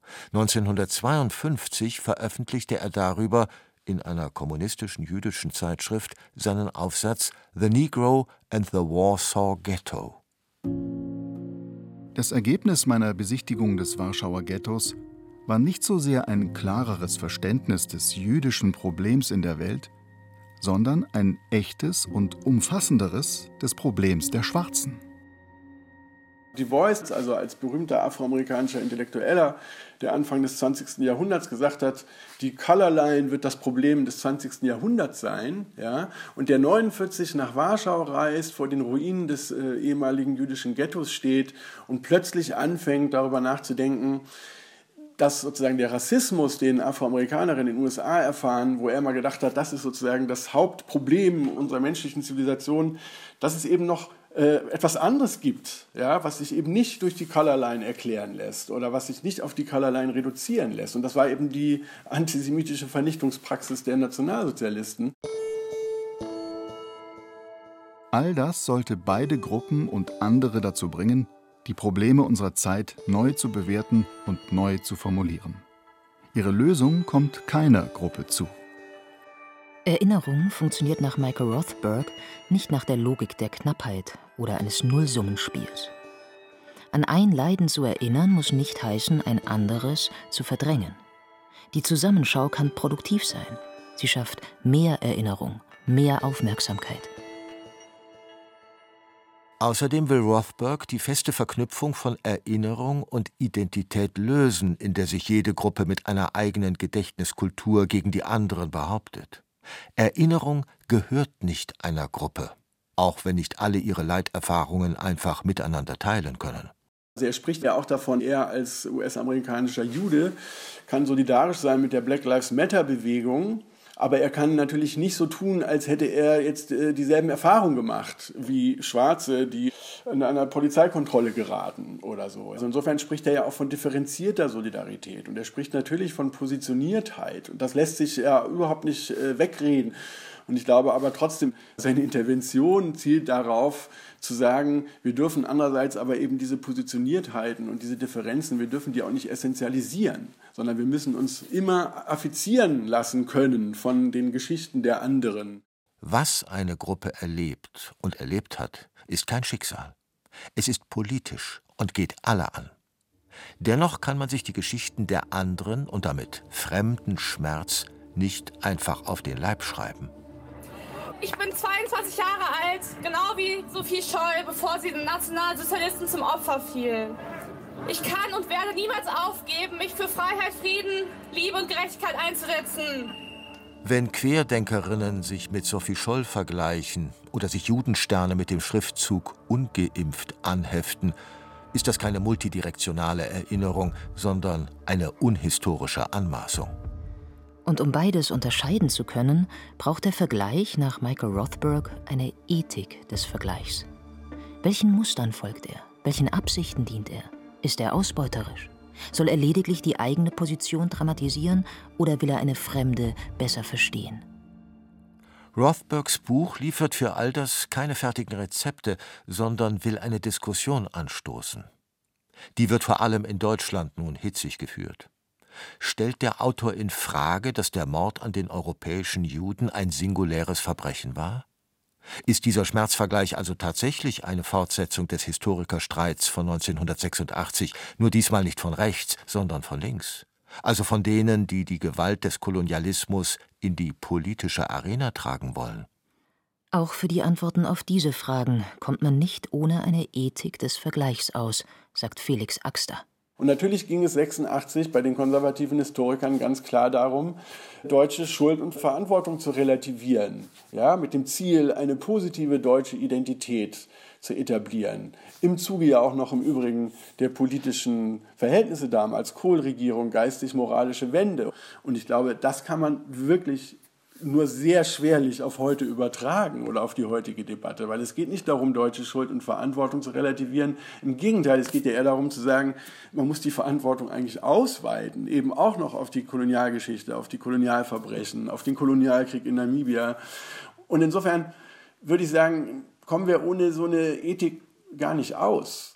1952 veröffentlichte er darüber in einer kommunistischen jüdischen Zeitschrift seinen Aufsatz The Negro and the Warsaw Ghetto. Das Ergebnis meiner Besichtigung des Warschauer Ghettos war nicht so sehr ein klareres Verständnis des jüdischen Problems in der Welt, sondern ein echtes und umfassenderes des Problems der Schwarzen. Du Bois, also als berühmter afroamerikanischer Intellektueller, der Anfang des 20. Jahrhunderts gesagt hat, die Color Line wird das Problem des 20. Jahrhunderts sein, und der 49 nach Warschau reist, vor den Ruinen des ehemaligen jüdischen Ghettos steht und plötzlich anfängt, darüber nachzudenken, dass sozusagen der Rassismus, den Afroamerikanerinnen in den USA erfahren, wo er mal gedacht hat, das ist sozusagen das Hauptproblem unserer menschlichen Zivilisation, dass es eben noch etwas anderes gibt, was sich eben nicht durch die Color Line erklären lässt oder was sich nicht auf die Color Line reduzieren lässt. Und das war eben die antisemitische Vernichtungspraxis der Nationalsozialisten. All das sollte beide Gruppen und andere dazu bringen, die Probleme unserer Zeit neu zu bewerten und neu zu formulieren. Ihre Lösung kommt keiner Gruppe zu. Erinnerung funktioniert nach Michael Rothberg nicht nach der Logik der Knappheit oder eines Nullsummenspiels. An ein Leiden zu erinnern, muss nicht heißen, ein anderes zu verdrängen. Die Zusammenschau kann produktiv sein. Sie schafft mehr Erinnerung, mehr Aufmerksamkeit. Außerdem will Rothberg die feste Verknüpfung von Erinnerung und Identität lösen, in der sich jede Gruppe mit einer eigenen Gedächtniskultur gegen die anderen behauptet. Erinnerung gehört nicht einer Gruppe, auch wenn nicht alle ihre Leiterfahrungen einfach miteinander teilen können. Also er spricht ja auch davon, er als US-amerikanischer Jude kann solidarisch sein mit der Black Lives Matter-Bewegung, aber er kann natürlich nicht so tun, als hätte er jetzt dieselben Erfahrungen gemacht wie Schwarze, die in einer Polizeikontrolle geraten oder so. Also insofern spricht er ja auch von differenzierter Solidarität und er spricht natürlich von Positioniertheit und das lässt sich ja überhaupt nicht wegreden. Und ich glaube aber trotzdem, seine Intervention zielt darauf, zu sagen, wir dürfen andererseits aber eben diese Positioniertheiten und diese Differenzen, wir dürfen die auch nicht essentialisieren, sondern wir müssen uns immer affizieren lassen können von den Geschichten der anderen. Was eine Gruppe erlebt und erlebt hat, ist kein Schicksal. Es ist politisch und geht alle an. Dennoch kann man sich die Geschichten der anderen und damit fremden Schmerz nicht einfach auf den Leib schreiben. Ich bin 22 Jahre alt, genau wie Sophie Scholl, bevor sie den Nationalsozialisten zum Opfer fiel. Ich kann und werde niemals aufgeben, mich für Freiheit, Frieden, Liebe und Gerechtigkeit einzusetzen. Wenn Querdenkerinnen sich mit Sophie Scholl vergleichen oder sich Judensterne mit dem Schriftzug ungeimpft anheften, ist das keine multidirektionale Erinnerung, sondern eine unhistorische Anmaßung. Und um beides unterscheiden zu können, braucht der Vergleich nach Michael Rothberg eine Ethik des Vergleichs. Welchen Mustern folgt er? Welchen Absichten dient er? Ist er ausbeuterisch? Soll er lediglich die eigene Position dramatisieren oder will er eine fremde besser verstehen? Rothbergs Buch liefert für all das keine fertigen Rezepte, sondern will eine Diskussion anstoßen. Die wird vor allem in Deutschland nun hitzig geführt. Stellt der Autor in Frage, dass der Mord an den europäischen Juden ein singuläres Verbrechen war? Ist dieser Schmerzvergleich also tatsächlich eine Fortsetzung des Historikerstreits von 1986, nur diesmal nicht von rechts, sondern von links? Also von denen, die die Gewalt des Kolonialismus in die politische Arena tragen wollen? Auch für die Antworten auf diese Fragen kommt man nicht ohne eine Ethik des Vergleichs aus, sagt Felix Axter. Und natürlich ging es 86 bei den konservativen Historikern ganz klar darum, deutsche Schuld und Verantwortung zu relativieren, ja, mit dem Ziel, eine positive deutsche Identität zu etablieren. Im Zuge ja auch noch im Übrigen der politischen Verhältnisse damals, Kohl-Regierung, geistig-moralische Wende. Und ich glaube, das kann man wirklich nur sehr schwerlich auf heute übertragen oder auf die heutige Debatte, weil es geht nicht darum, deutsche Schuld und Verantwortung zu relativieren. Im Gegenteil, es geht ja eher darum zu sagen, man muss die Verantwortung eigentlich ausweiten, eben auch noch auf die Kolonialgeschichte, auf die Kolonialverbrechen, auf den Kolonialkrieg in Namibia. Und insofern würde ich sagen, kommen wir ohne so eine Ethik gar nicht aus.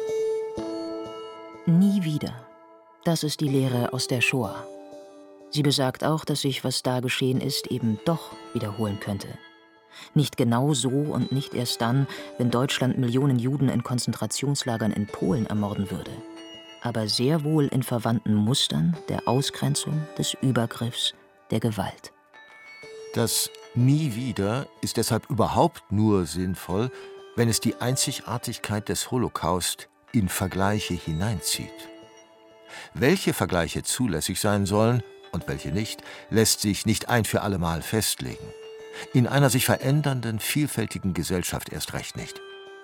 Nie wieder. Das ist die Lehre aus der Shoah. Sie besagt auch, dass sich, was da geschehen ist, eben doch wiederholen könnte. Nicht genau so und nicht erst dann, wenn Deutschland Millionen Juden in Konzentrationslagern in Polen ermorden würde. Aber sehr wohl in verwandten Mustern der Ausgrenzung, des Übergriffs, der Gewalt. Das Nie wieder ist deshalb überhaupt nur sinnvoll, wenn es die Einzigartigkeit des Holocaust in Vergleiche hineinzieht. Welche Vergleiche zulässig sein sollen und welche nicht, lässt sich nicht ein für allemal festlegen. In einer sich verändernden, vielfältigen Gesellschaft erst recht nicht.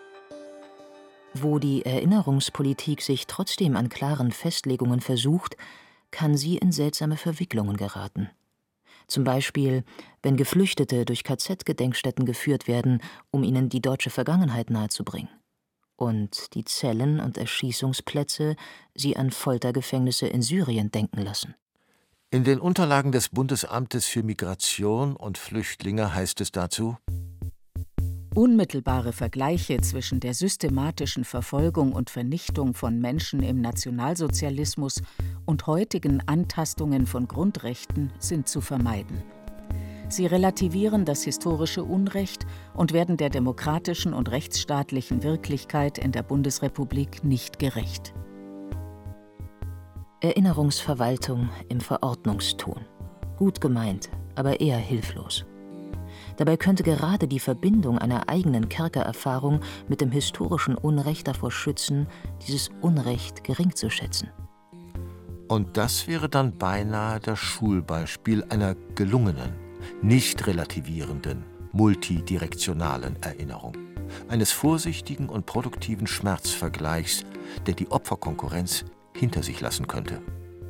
Wo die Erinnerungspolitik sich trotzdem an klaren Festlegungen versucht, kann sie in seltsame Verwicklungen geraten. Zum Beispiel, wenn Geflüchtete durch KZ-Gedenkstätten geführt werden, um ihnen die deutsche Vergangenheit nahezubringen. Und die Zellen und Erschießungsplätze sie an Foltergefängnisse in Syrien denken lassen. In den Unterlagen des Bundesamtes für Migration und Flüchtlinge heißt es dazu: Unmittelbare Vergleiche zwischen der systematischen Verfolgung und Vernichtung von Menschen im Nationalsozialismus und heutigen Antastungen von Grundrechten sind zu vermeiden. Sie relativieren das historische Unrecht und werden der demokratischen und rechtsstaatlichen Wirklichkeit in der Bundesrepublik nicht gerecht. Erinnerungsverwaltung im Verordnungston. Gut gemeint, aber eher hilflos. Dabei könnte gerade die Verbindung einer eigenen Kerkererfahrung mit dem historischen Unrecht davor schützen, dieses Unrecht gering zu schätzen. Und das wäre dann beinahe das Schulbeispiel einer gelungenen, nicht relativierenden, multidirektionalen Erinnerung. Eines vorsichtigen und produktiven Schmerzvergleichs, der die Opferkonkurrenz hinter sich lassen könnte.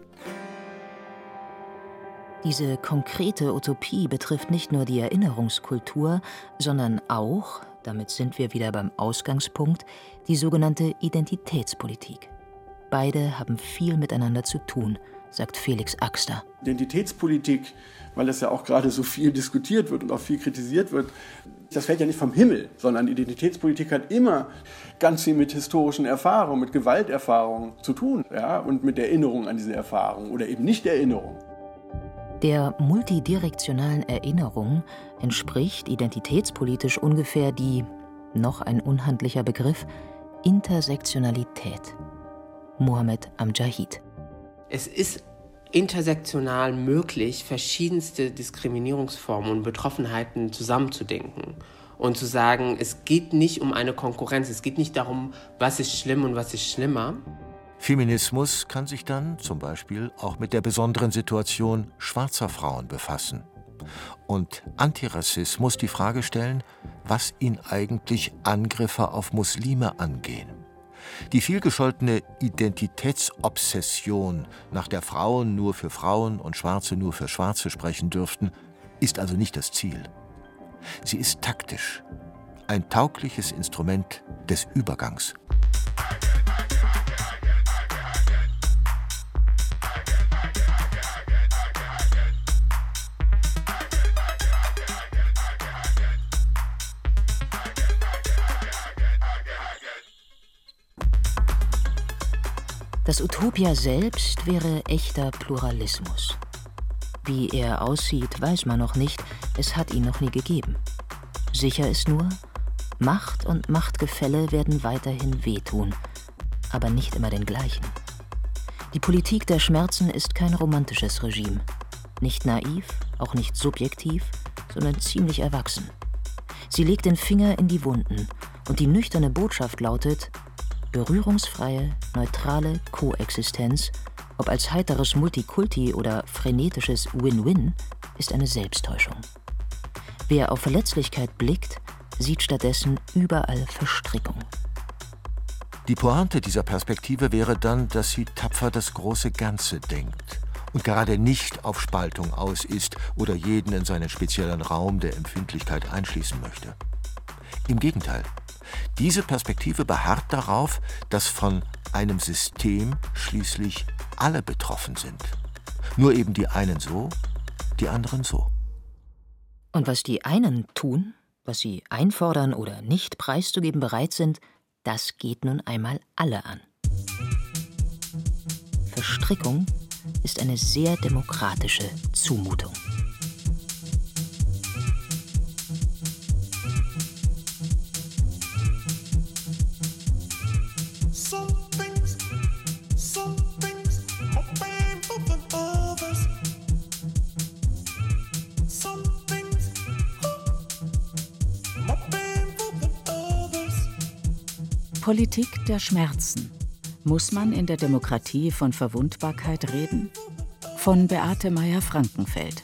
Diese konkrete Utopie betrifft nicht nur die Erinnerungskultur, sondern auch, damit sind wir wieder beim Ausgangspunkt, die sogenannte Identitätspolitik. Beide haben viel miteinander zu tun, sagt Felix Axter. Identitätspolitik, weil das ja auch gerade so viel diskutiert wird und auch viel kritisiert wird, das fällt ja nicht vom Himmel, sondern Identitätspolitik hat immer ganz viel mit historischen Erfahrungen, mit Gewalterfahrungen zu tun, ja, und mit Erinnerung an diese Erfahrung oder eben nicht Erinnerung. Der multidirektionalen Erinnerung entspricht identitätspolitisch ungefähr die, noch ein unhandlicher Begriff, Intersektionalität. Mohammed Amjahid. Es ist intersektional möglich, verschiedenste Diskriminierungsformen und Betroffenheiten zusammenzudenken und zu sagen, es geht nicht um eine Konkurrenz, es geht nicht darum, was ist schlimm und was ist schlimmer. Feminismus kann sich dann zum Beispiel auch mit der besonderen Situation schwarzer Frauen befassen. Und Antirassismus die Frage stellen, was ihn eigentlich Angriffe auf Muslime angehen. Die vielgescholtene Identitätsobsession, nach der Frauen nur für Frauen und Schwarze nur für Schwarze sprechen dürften, ist also nicht das Ziel. Sie ist taktisch, ein taugliches Instrument des Übergangs. Das Utopia selbst wäre echter Pluralismus. Wie er aussieht, weiß man noch nicht, es hat ihn noch nie gegeben. Sicher ist nur, Macht und Machtgefälle werden weiterhin wehtun, aber nicht immer den gleichen. Die Politik der Schmerzen ist kein romantisches Regime. Nicht naiv, auch nicht subjektiv, sondern ziemlich erwachsen. Sie legt den Finger in die Wunden und die nüchterne Botschaft lautet: berührungsfreie, neutrale Koexistenz, ob als heiteres Multikulti oder frenetisches Win-Win, ist eine Selbsttäuschung. Wer auf Verletzlichkeit blickt, sieht stattdessen überall Verstrickung. Die Pointe dieser Perspektive wäre dann, dass sie tapfer das große Ganze denkt und gerade nicht auf Spaltung aus ist oder jeden in seinen speziellen Raum der Empfindlichkeit einschließen möchte. Im Gegenteil, diese Perspektive beharrt darauf, dass von einem System schließlich alle betroffen sind. Nur eben die einen so, die anderen so. Und was die einen tun, was sie einfordern oder nicht preiszugeben bereit sind, das geht nun einmal alle an. Verstrickung ist eine sehr demokratische Zumutung. Politik der Schmerzen. Muss man in der Demokratie von Verwundbarkeit reden? Von Beate Meyer-Frankenfeld.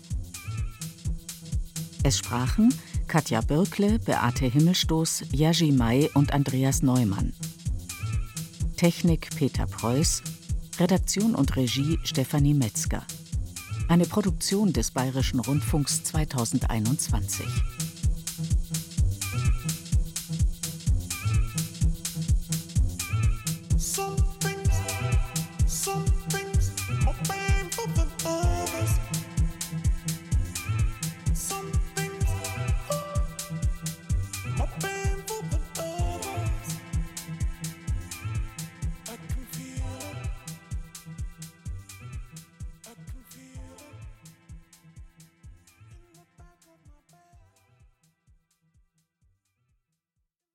Es sprachen Katja Birkle, Beate Himmelstoß, Jerzy May und Andreas Neumann. Technik Peter Preuß, Redaktion und Regie Stefanie Metzger. Eine Produktion des Bayerischen Rundfunks 2021. Some